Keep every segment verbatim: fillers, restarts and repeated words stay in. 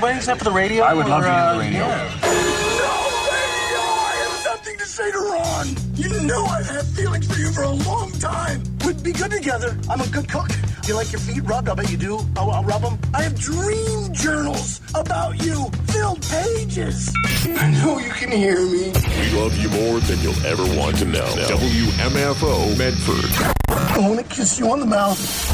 anybody except for the radio? I would or, love to uh, hear the radio. Yeah. I have something to say to Ron. You know I've had feelings for you for a long time. We'd be good together. I'm a good cook. You like your feet rubbed? I bet you do. I'll, I'll rub them. I have dream journals about you. Filled pages. I know you can hear me. We love you more than you'll ever want to know. W M F O Medford. I want to kiss you on the mouth.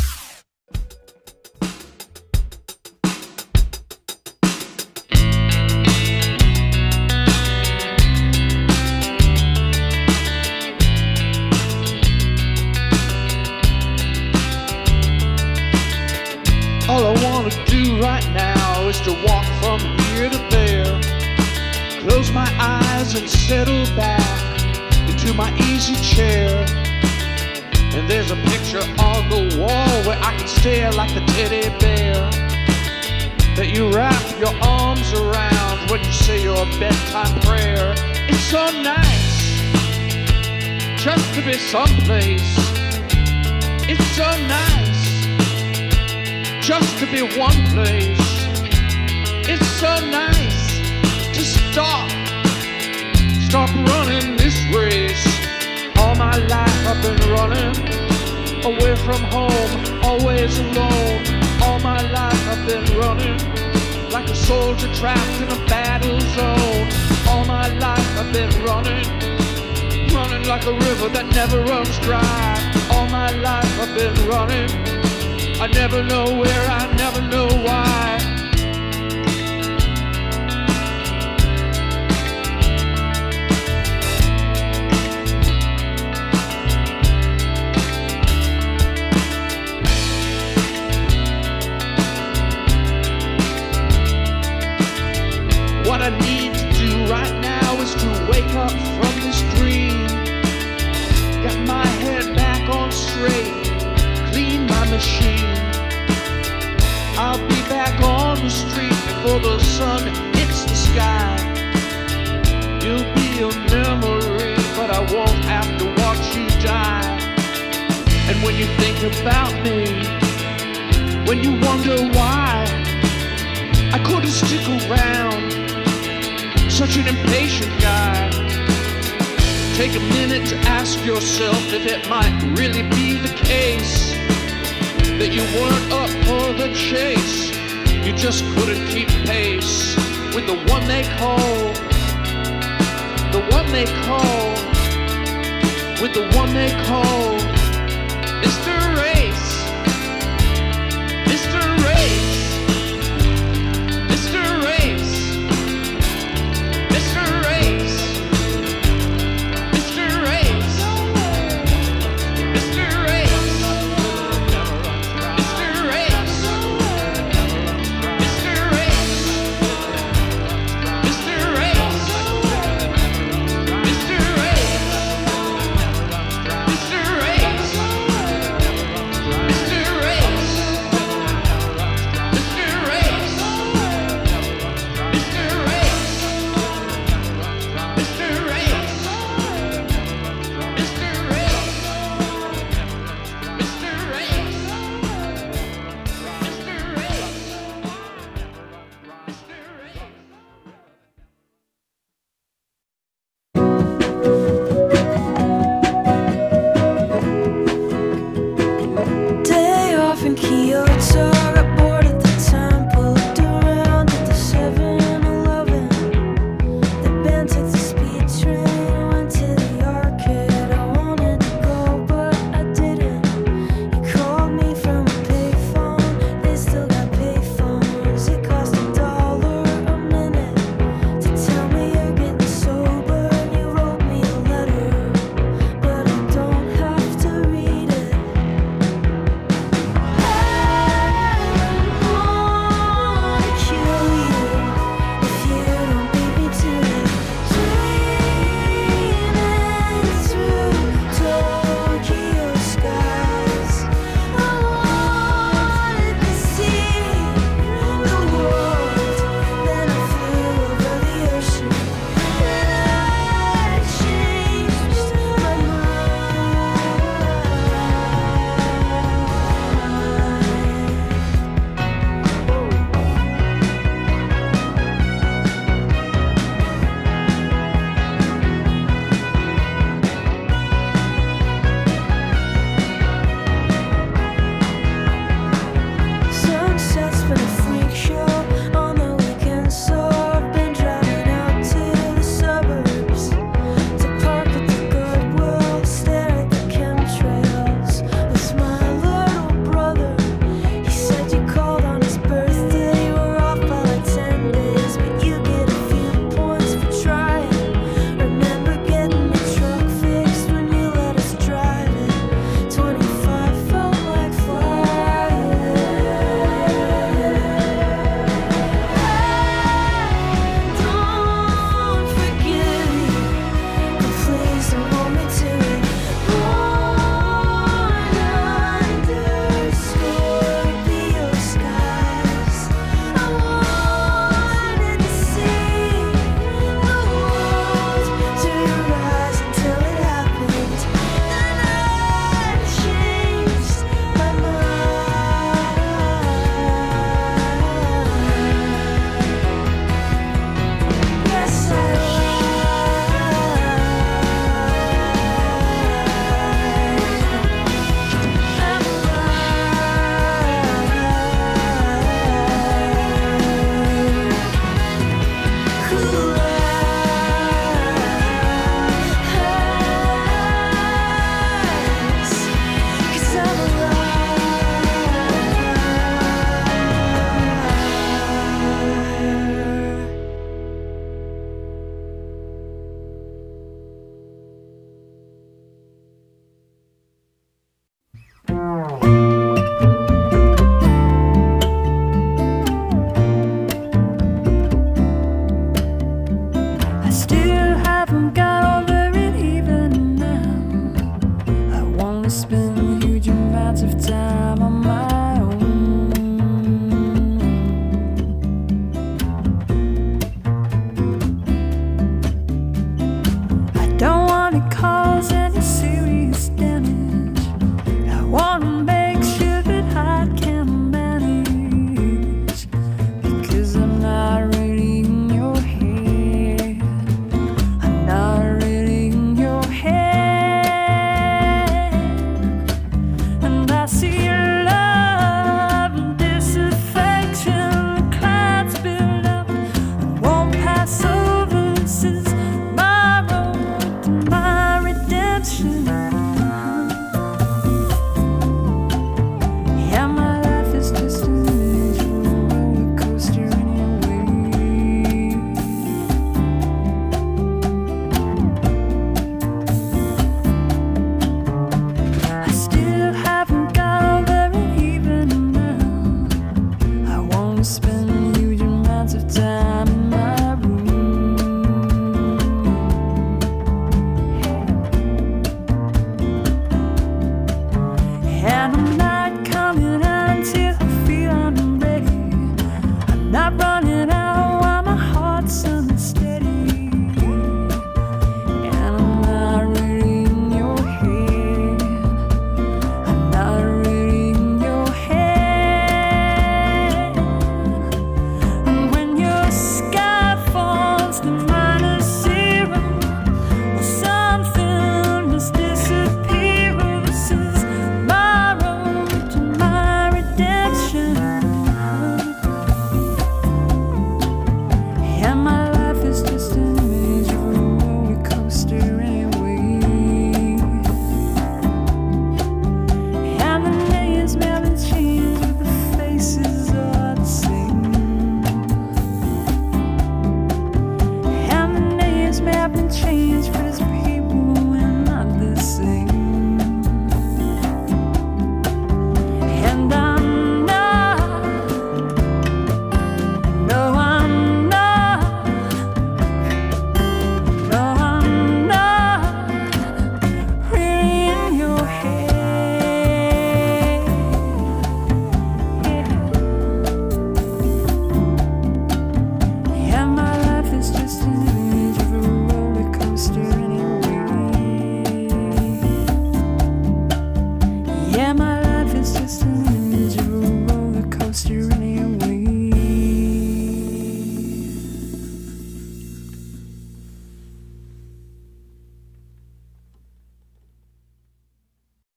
All I want to do right now is to walk from here to there. Close my eyes and settle back into my easy chair. And there's a picture on the wall where I can stare like a teddy bear that you wrap your arms around when you say your bedtime prayer. It's so nice just to be someplace. It's so nice just to be one place. It's so nice to stop, stop running this race. All my life I've been running away from home, always alone. All my life I've been running like a soldier trapped in a battle zone. All my life I've been running, running like a river that never runs dry. All my life I've been running, I never know where, I never know why. What I need to do right now is to wake up from this dream, get my head back on straight, clean my machine. I'll be back on the street before the sun hits the sky. You'll be a memory, but I won't have to watch you die. And when you think about me, when you wonder why I couldn't stick around, such an impatient guy, take a minute to ask yourself if it might really be the case that you weren't up for the chase. You just couldn't keep pace with the one they call, the one they call, with the one they call Mister Race, Mister Race, Mister Race, Mister Race, Mister Race, Mister Race, Mister Race, Mister Race, Mister Race, Mister Race, Mister Race,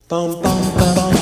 Bum, bum, bum, bum.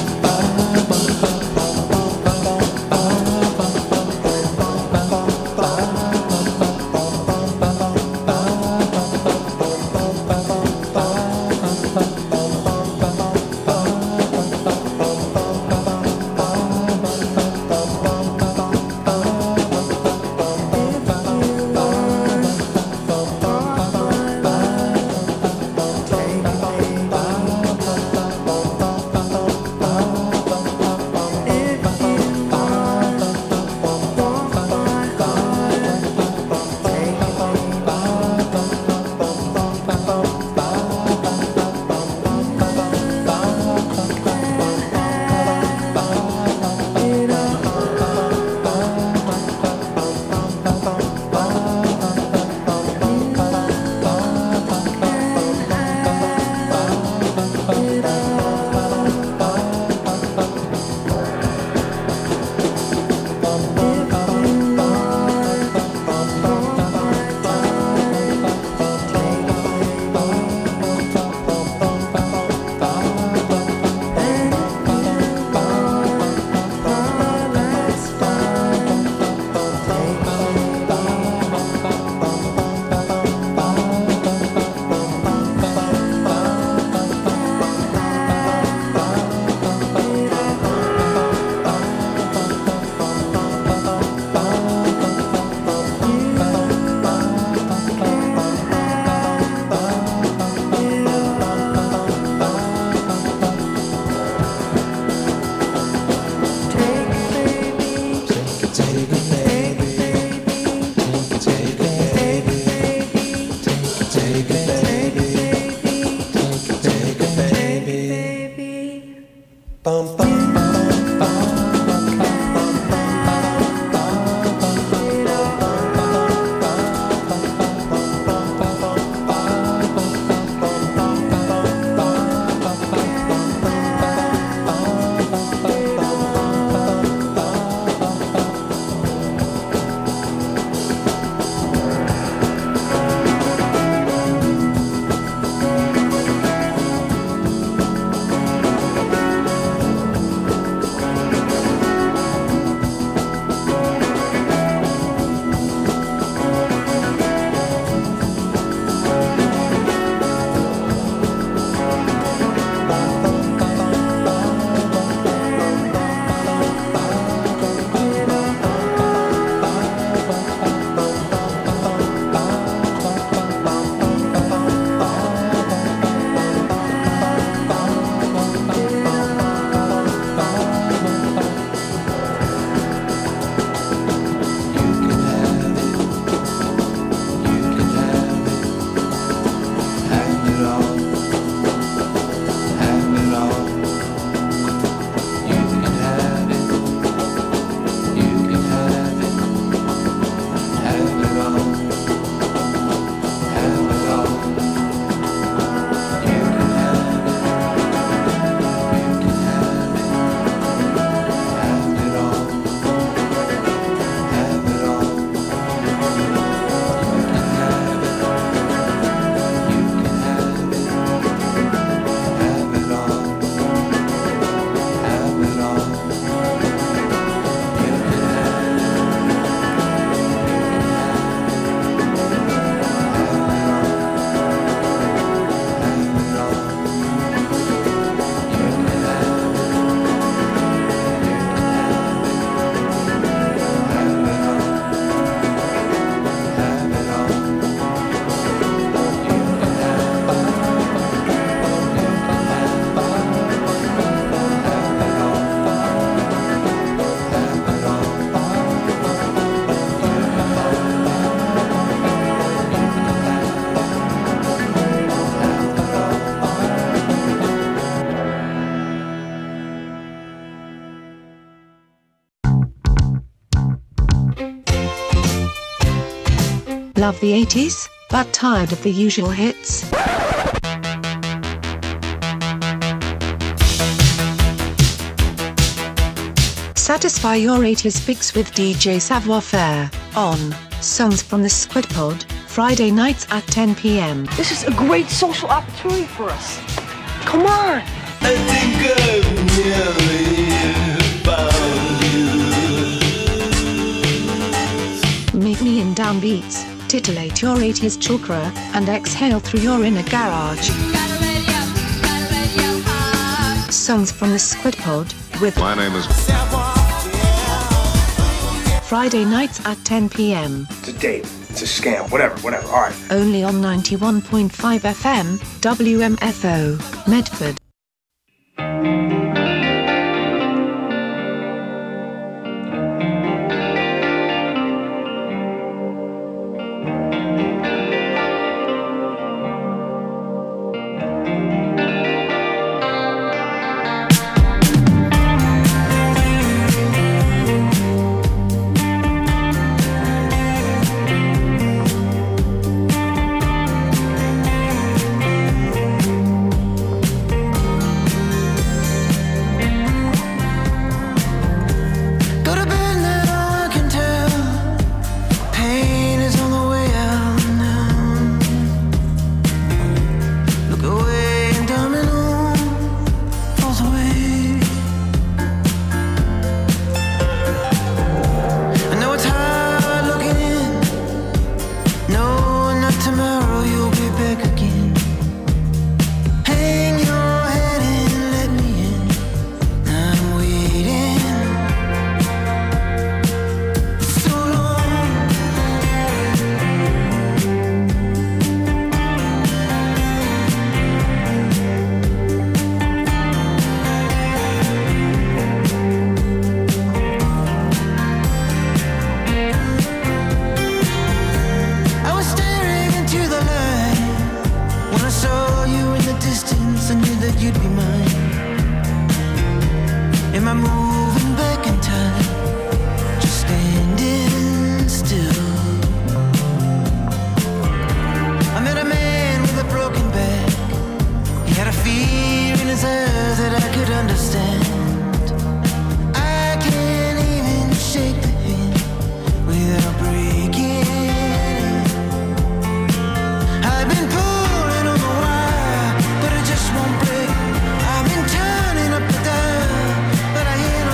Love the eighties, but tired of the usual hits? Satisfy your eighties fix with D J Savoir Faire, on Songs from the Squid Pod, Friday nights at ten p m. This is a great social opportunity for us. Come on! I think I've nearly found you. Meet me in downbeats, titillate your eighties chakra, and exhale through your inner garage. Songs from the Squid Pod, with My name is Friday nights at ten p m. It's a date. It's a scam. Whatever, whatever. All right. Only on ninety-one point five F M, W M F O, Medford. I've been turning up the dial, but I hear no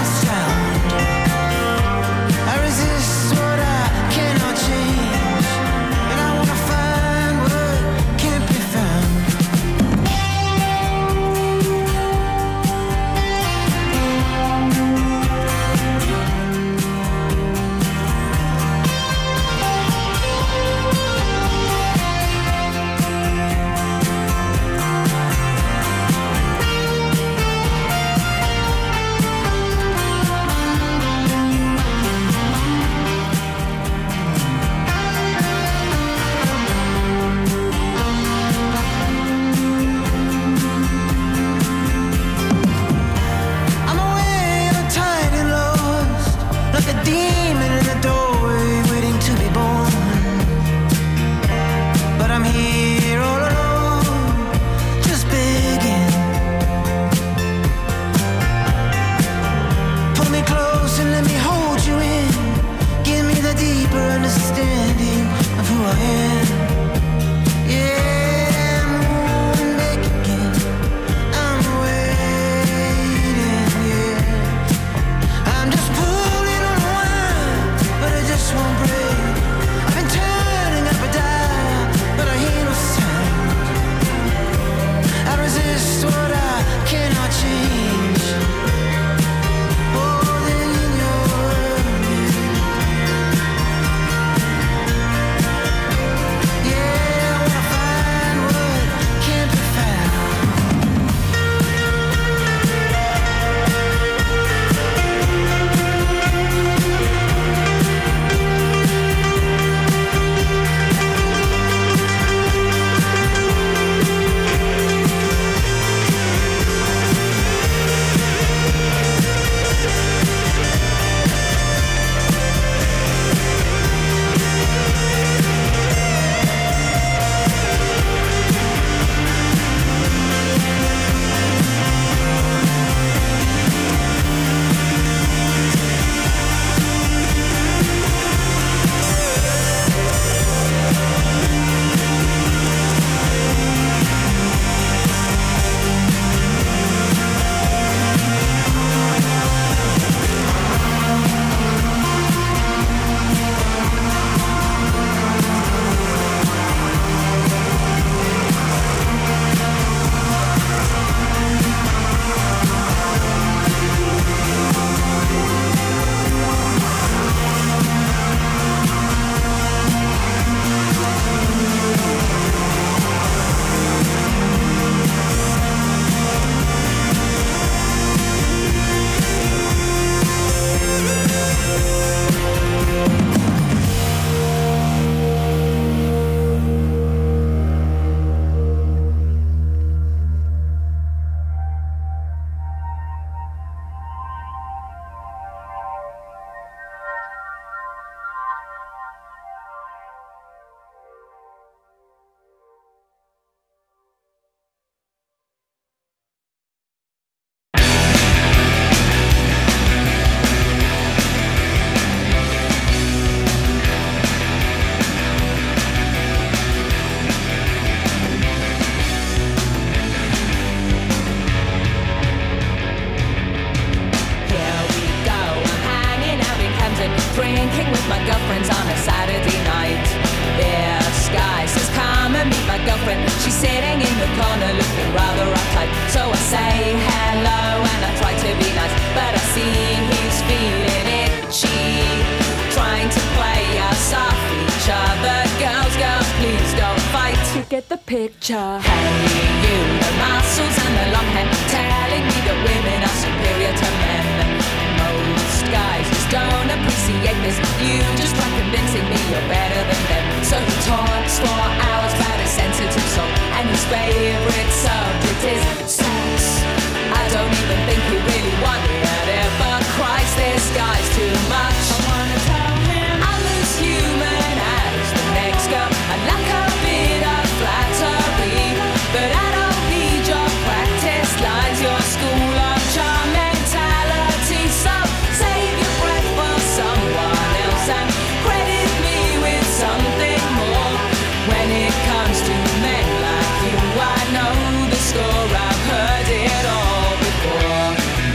get the picture. Hey, you, the muscles and the long hair, telling me that women are superior to men. Most guys just don't appreciate this. You just try convincing me you're better than them. So he talks for hours about his sensitive soul, and his favorite subject is sex. I don't even think he really wanted it, but Christ, this guy's too much. I wanna tell him I'm as human as the next girl. I'd like a bit of flattery, but I don't need your practice lines, your school of charm mentality. So save your breath for someone else and credit me with something more. When it comes to men like you, I know the score. I've heard it all before.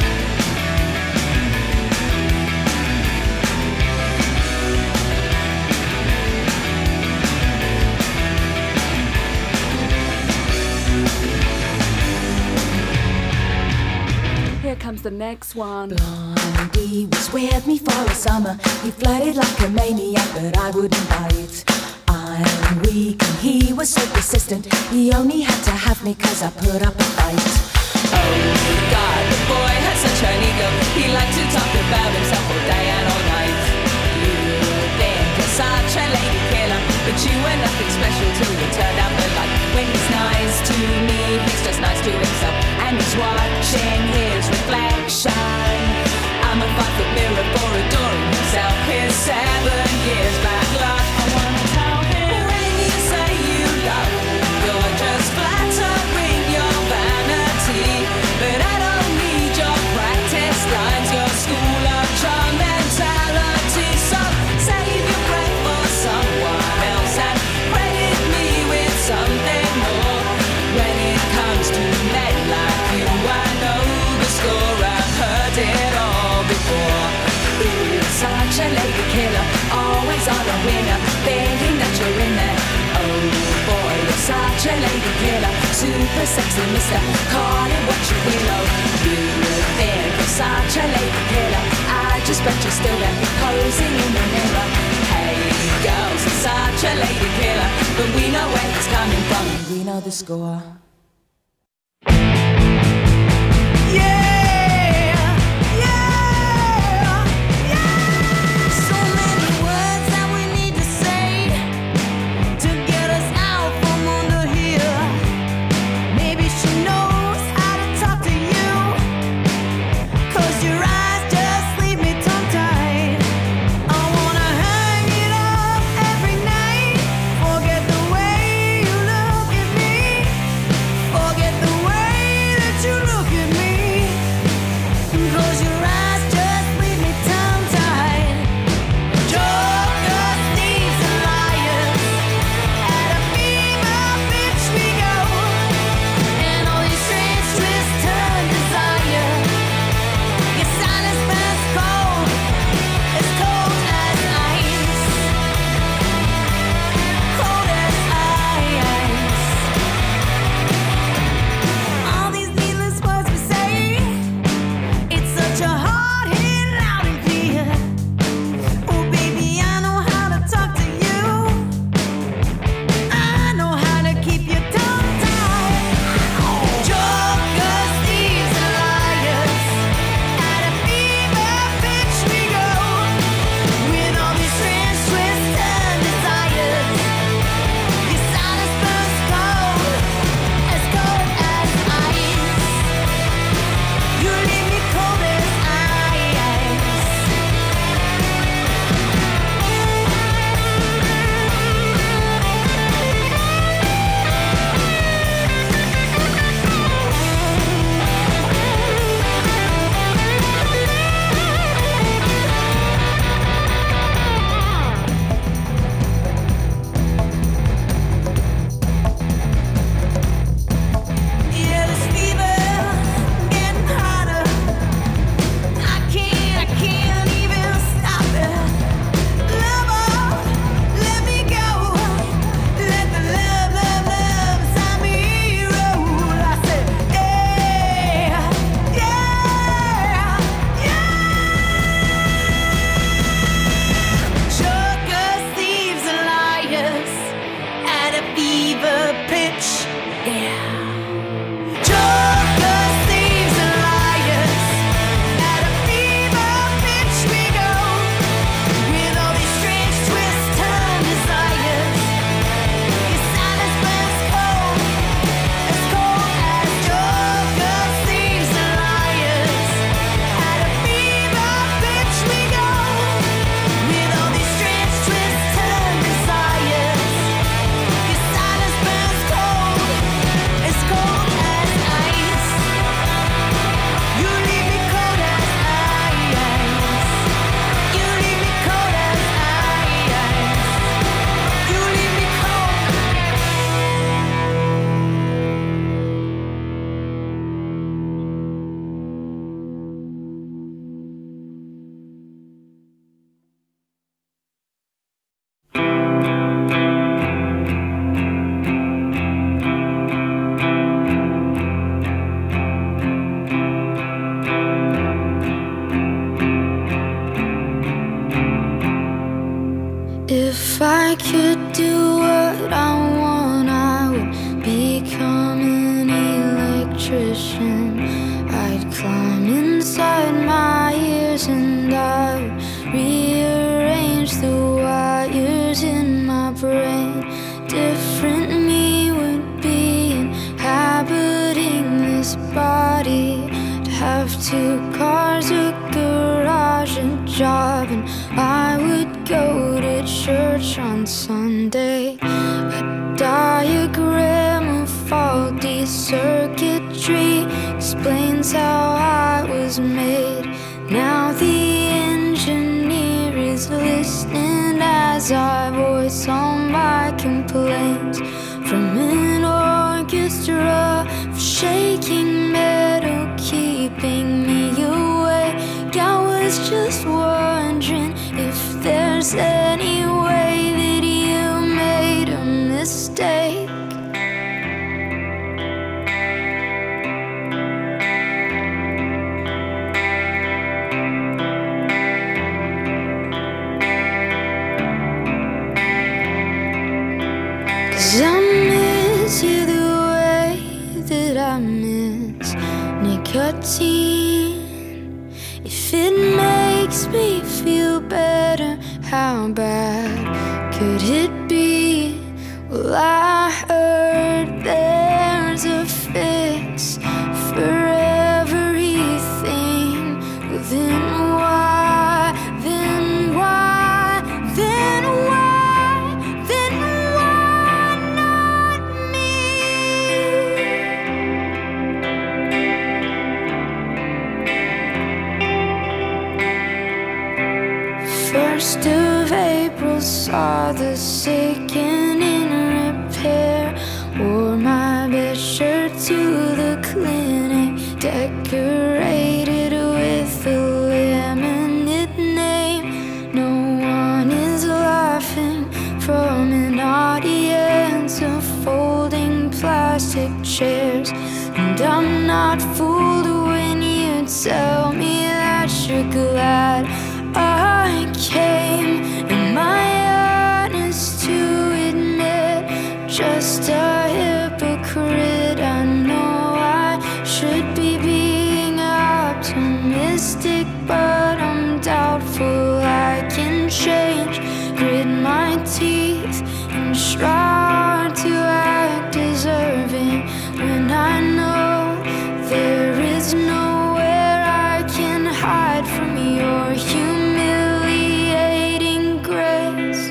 Here comes the next one. Blondie was with me for a summer. He flirted like a maniac, but I wouldn't bite. I'm weak and he was so persistent. He only had to have me cause I put up a fight. Oh God, the boy had such an ego. He liked to talk about himself all day and all night. You think you're such a lady killer, but you were nothing special till you turned out the light. When he's nice to me, he's just nice to himself, and he's watching his reflection. I'm a five-foot mirror for adoring himself. His seven years back luck. I wanna tell him when you say you love me, you're just flattering your vanity. But I don't need your practice lines, your school of charm mentality. So save your breath for someone else and credit me with something more. When it comes to men like you, I know the score. I've heard it all before. You're such a lady killer, always on a winner, thinking that you're in there. Oh boy, you're such a lady killer, super sexy mister, call it what you will. Oh, you think you're such a lady killer, I just bet you're still there, posing in the mirror. Hey girls, you're such a lady killer, but we know where it's coming from, and we know the score. I could do what I want, I would become an electrician. I'd climb inside my ears and I would rearrange the wires in my brain. Different me would be inhabiting this body. I'd have two cars, a garage, a job, and I would go to church on Sunday. A diagram of faulty circuitry explains how I was made. Now the engineer is listening as I voice all my complaints. From an orchestra of shaking metal keeping me awake, I was just wondering if there's any way that you made a mistake. Cause I miss you the way that I miss nicotine. If it makes me feel better, how bad could it be? Well, I heard there's a fix for everything. Well, then why, then why, then why, then why not me? First of April saw the sickening repair. Wore my best shirt to the clinic, decorated with a laminate name. No one is laughing from an audience of folding plastic chairs. And I'm not fooled when you tell me that you're glad I came. Am I honest to admit, just a hypocrite? I know I should be being optimistic, but I'm doubtful I can change. Grit my teeth and try to act deserving when I know there is nowhere I can hide from your humiliating grace.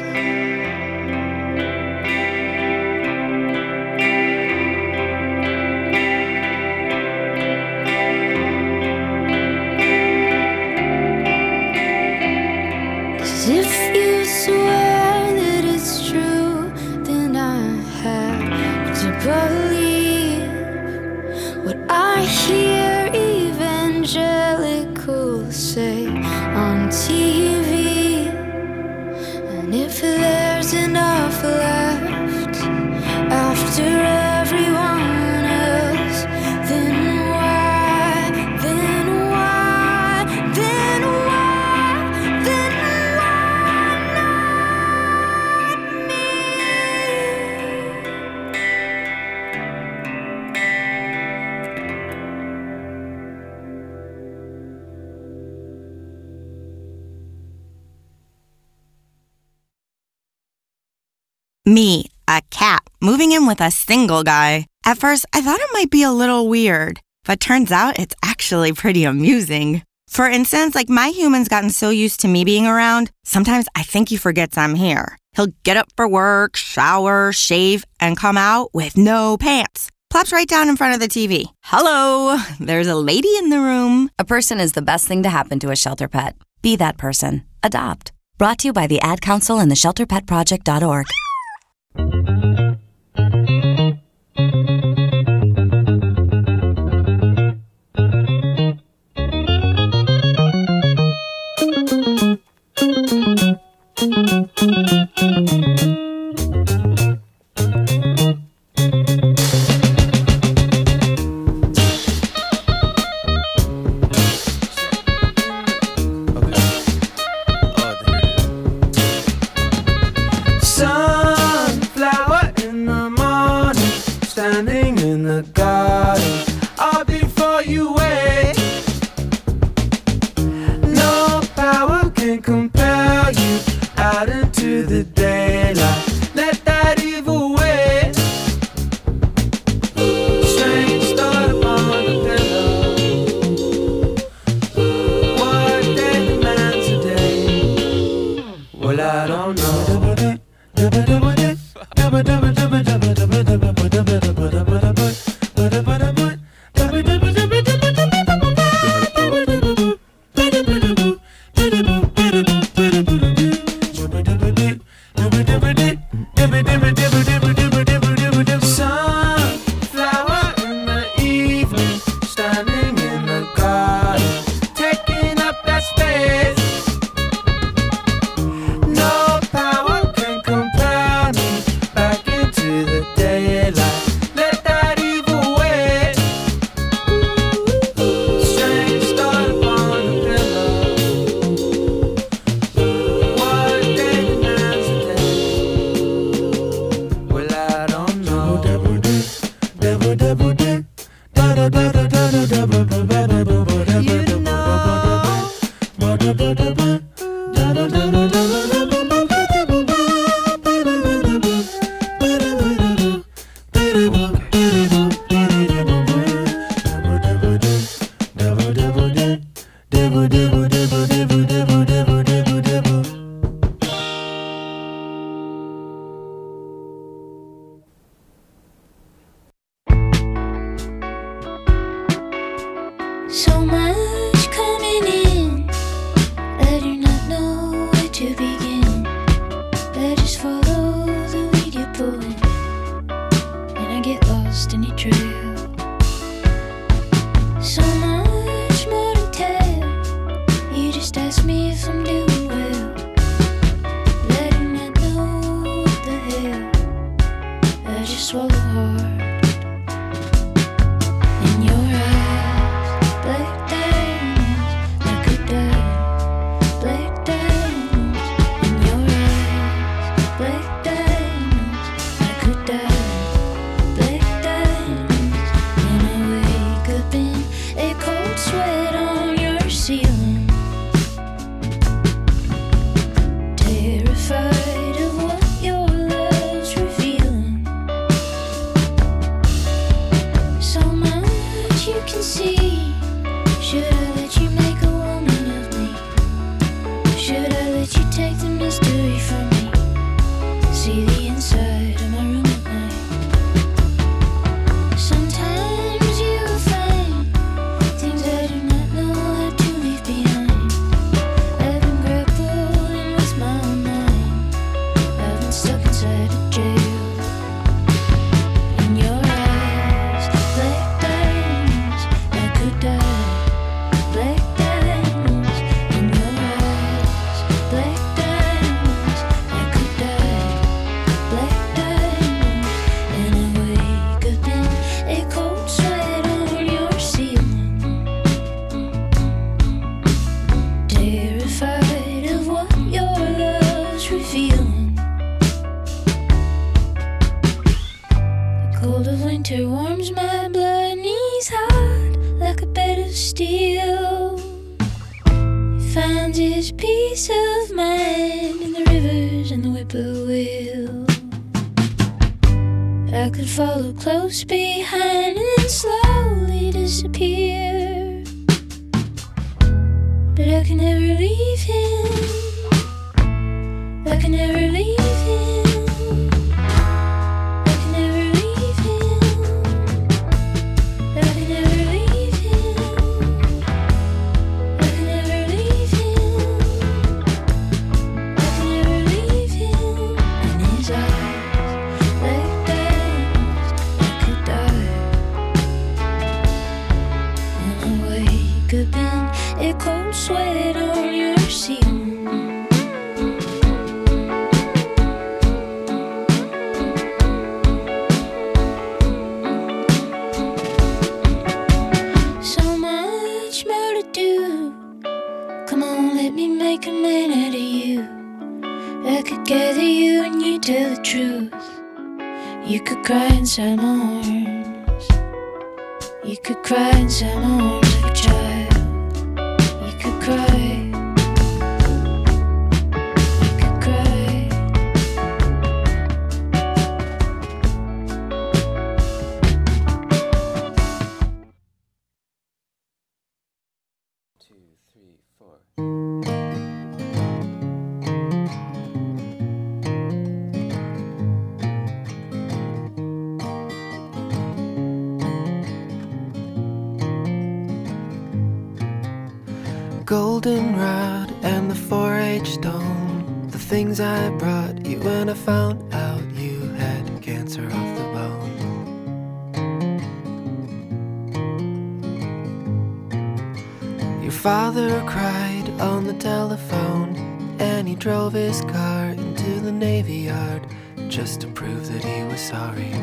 Cause if you swear that it's true, then I have to believe what I hear evangelicals say on T V. And if there's enough left after everyone else, then why, then why, then why, then why not me? Me, a cat, moving in with a single guy. At first, I thought it might be a little weird, but turns out it's actually pretty amusing. For instance, like my human's gotten so used to me being around, sometimes I think he forgets I'm here. He'll get up for work, shower, shave, and come out with no pants. Plops right down in front of the T V. Hello, there's a lady in the room. A person is the best thing to happen to a shelter pet. Be that person. Adopt. Brought to you by the Ad Council and the shelter pet project dot org. Some garden. I'll be for you wait. No power can compel you out into the daylight. Let that evil wait. Strange thought upon the pillow. What day demands a day? Well, I don't know. Sunflower in the evening, standing in the garden, taking up that space. No power can compel me back into the daylight. Let that evil wait. Strange thought upon the pillow. What day demands a day? Well, I don't know. So much coming in, I do not know where to begin. I just follow the lead you're pulling, and I get lost in your trail. So much more to tell, you just ask me if I'm doing well. I do not know what the hell, I just swallow hard. In your eyes, black diamonds, I could die. Black diamonds, in your eyes, black diamonds, I could die. Black diamonds, and I wake up in a cold sweat on your ceiling. Terrified of what your love's revealing. So much you can see. Should I let you make a woman of me? Should I let you take the mystery from me? See the inside of my room at night. Sometimes you will find things I do not know how to leave behind. I've been grappling with my own mind. I've been stuck inside a jail. In your eyes, black diamonds, I could die. Black diamonds, in your eyes, black diamonds, I could die. Black diamonds, and I wake up in a cold sweat on your ceiling. Terrified of what your love's revealing. The cold of winter warms my blood, knees hot like a bed of steel. He finds his peace of mind in the rivers and the whippoorwill. I could follow close behind and then slowly disappear, but I can never leave him. I can never leave him. I can never leave him. I can never leave him. I can never leave him. I can never leave him. In his eyes, black diamonds, I could die. And I wake up in a cold sweat on your ceiling. So much more to do. Come on, let me make a man out of you. I could gather you and you tell the truth. You could cry inside my arms. You could cry inside my arms like a child. You could cry. You could cry. Two, three, four. Goldenrod and the four H stone, the things I brought you when I found out you had cancer of the bone. Your father cried on the telephone, and he drove his car into the Navy Yard just to prove that he was sorry.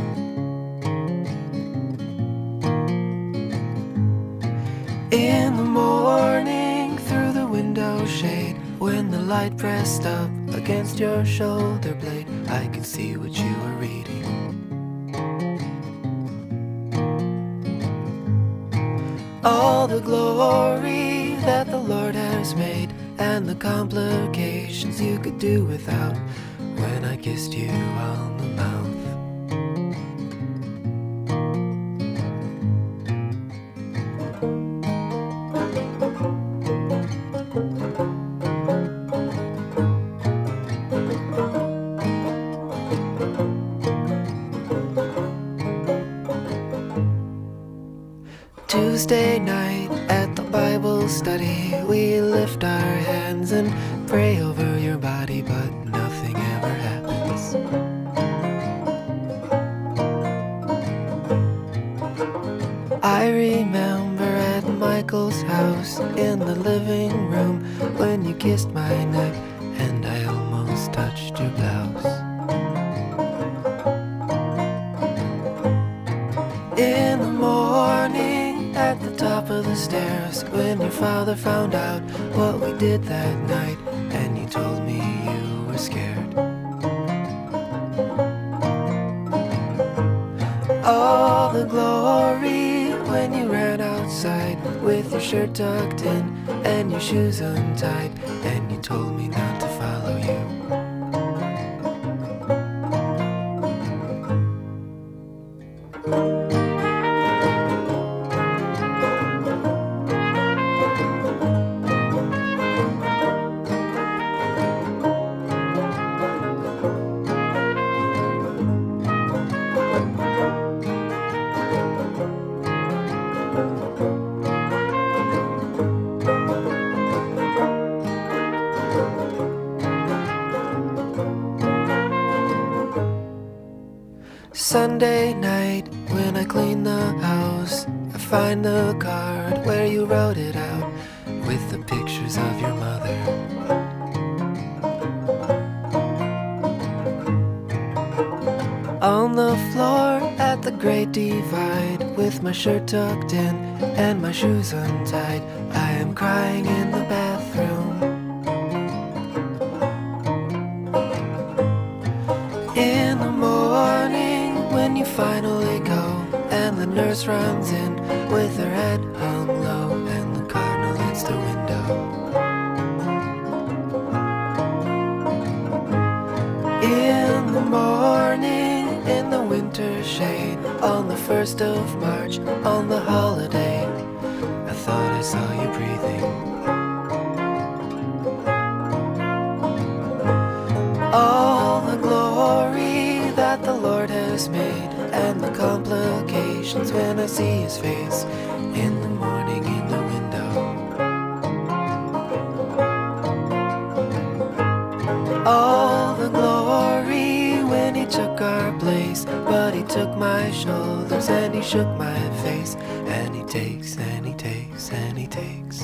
In the morning, through the window shade, when the light pressed up against your shoulder blade, I could see what you were reading. All the glory that the Lord has made, and the complications you could do without, when I kissed you on the mouth. Tuesday night at the Bible study, we lift our hands and pray over your body, but nothing ever happens. I remember at Michael's house in the living room when you kissed my neck and I almost touched your blouse. In the morning at the top of the stairs, when your father found out what we did that night, and you told me you were scared. All the glory when you ran outside with your shirt tucked in and your shoes untied, and you told me not to follow you. Sunday night, when I clean the house, I find the card where you wrote it out with the pictures of your mother. On the floor at the Great Divide, with my shirt tucked in and my shoes untied, I am crying in the bathroom. In the morning, when you finally go, and the nurse runs in with her head hung low, and the cardinal hits the window. In the morning, in the winter shade, on the first of March, on the holiday, I thought I saw you breathing. All the glory that the Lord has made, and the complications when I see his face in the morning in the window. All the glory when he took our place, but he took my shoulders and he shook my face, and he takes and he takes and he takes.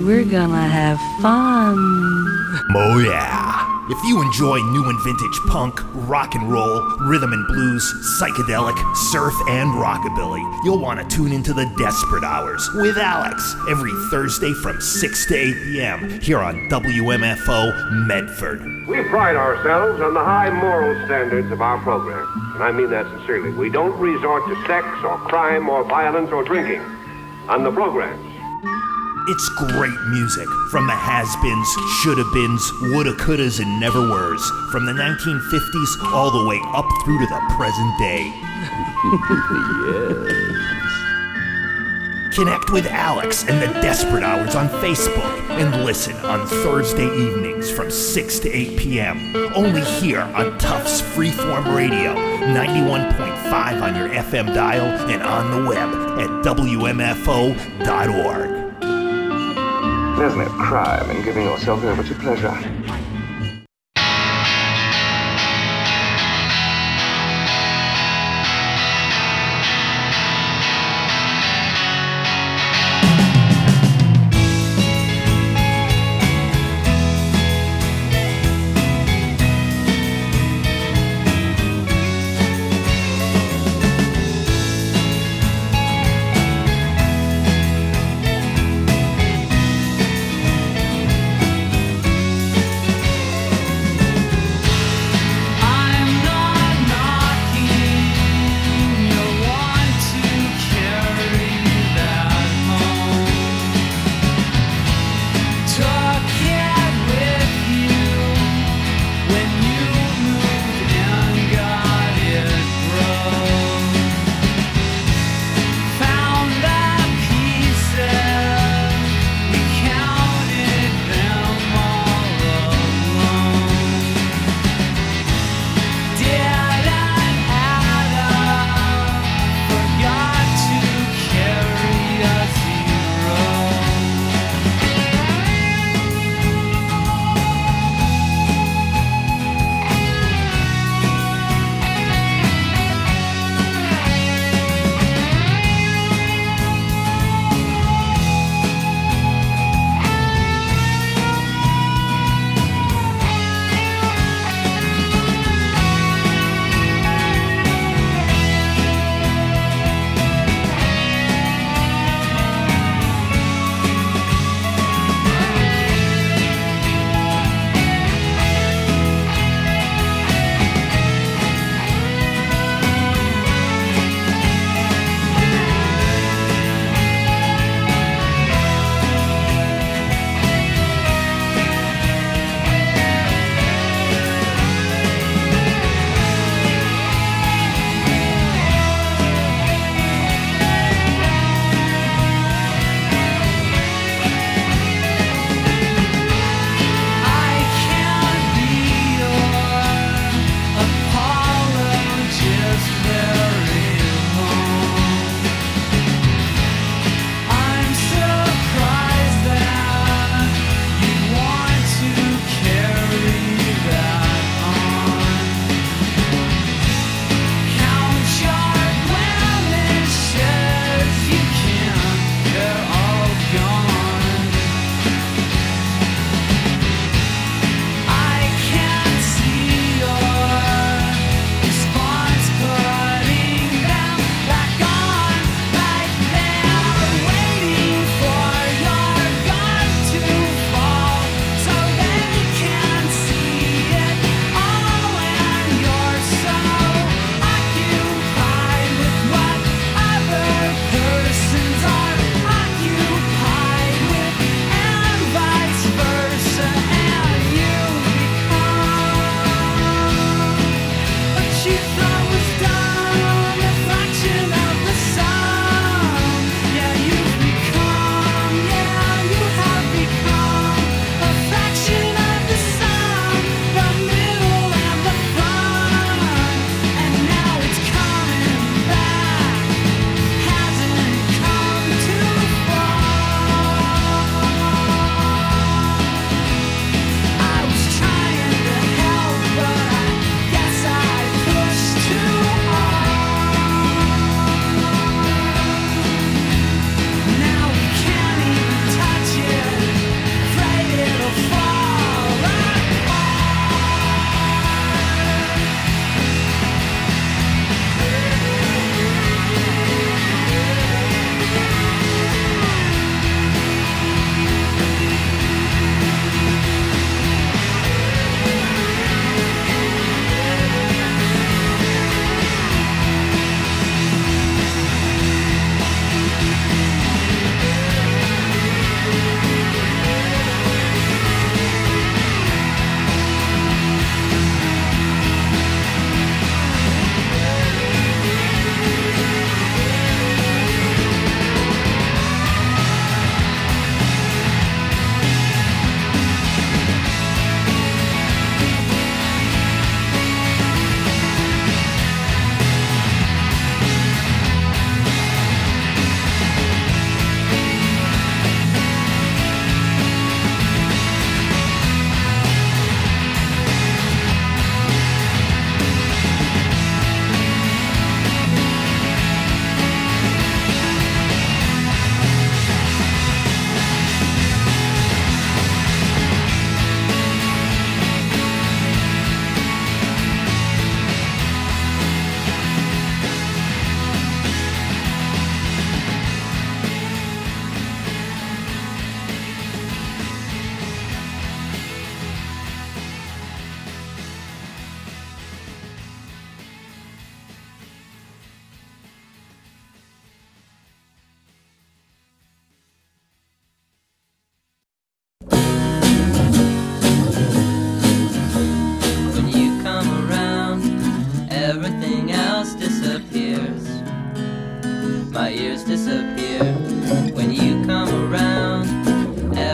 we're gonna have fun. Oh yeah. If you enjoy new and vintage punk, rock and roll, rhythm and blues, psychedelic, surf, and rockabilly, you'll want to tune into the Desperate Hours with Alex every Thursday from six to eight p.m. here on W M F O Medford. We pride ourselves on the high moral standards of our program, and I mean that sincerely. We don't resort to sex or crime or violence or drinking on the programs. It's great music from the has-beens, shoulda-beens, woulda-couldas, and never-weres, from the nineteen fifties all the way up through to the present day. Yes. Connect with Alex and the Desperate Hours on Facebook and listen on Thursday evenings from six to eight p.m. only here on Tufts Freeform Radio, ninety-one point five on your F M dial and on the web at W M F O dot org. There's no crime in giving yourself over to pleasure.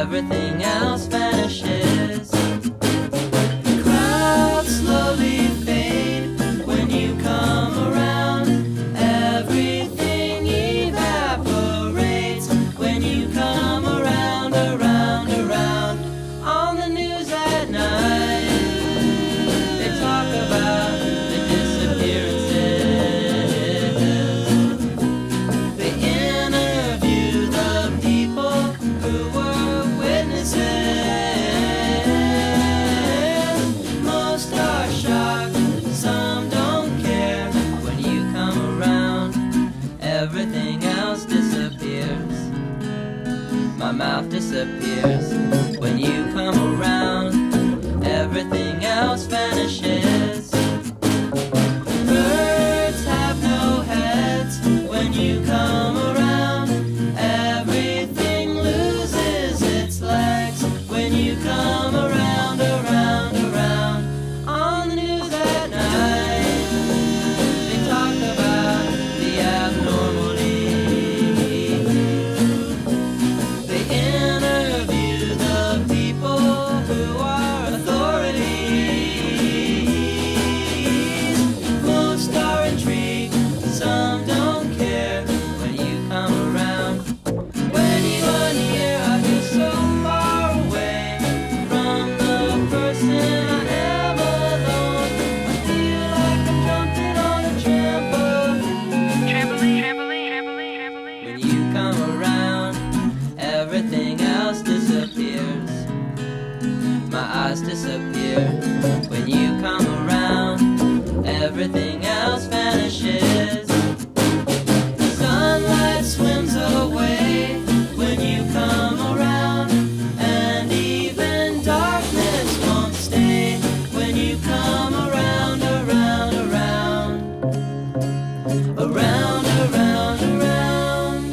everything else vanishes. Crowds slowly fade when you come around. Everything evaporates when you come around, around, around. On the news at night, they talk about the disappearances. They interview the people who were witnesses. Most are shocked, some don't care. When you come around, everything else disappears. My mouth disappears. When you come around, everything else vanishes. Birds have no heads when you come around. Everything loses its legs when you come around, around, around. On the news at night, they talk about the abnormalities. They interview the people who are authorities. Most are intrigued, some don't care. When you come around, when you are near, I feel so far away from the person I am alone. I feel like I'm jumping on a trampoline. Trampoline, trampoline, trampoline, trampoline. When you come around, everything else disappears. My eyes disappear. When you come around, everything else vanishes. Sunlight swims away when you come around, and even darkness won't stay when you come around, around, around, around, around, around.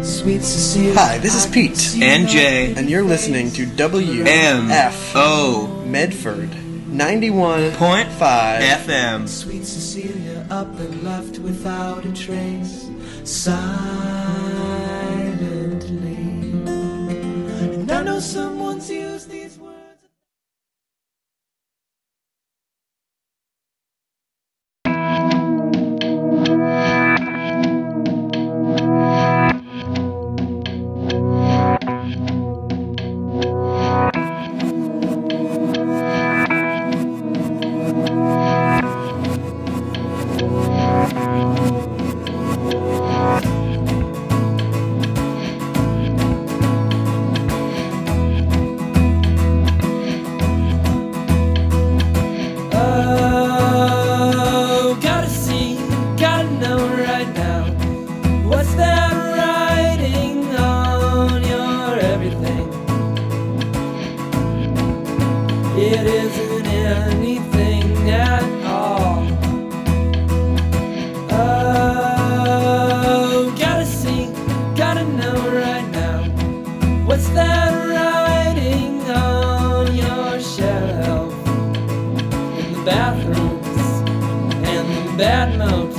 Sweet Cecilia. Hi, this is Pete. And Jay. And you're listening to W M F O Medford ninety-one point five F M. Sweet Cecilia up and left without a trace, silently. And I know someone's used these words. What's that?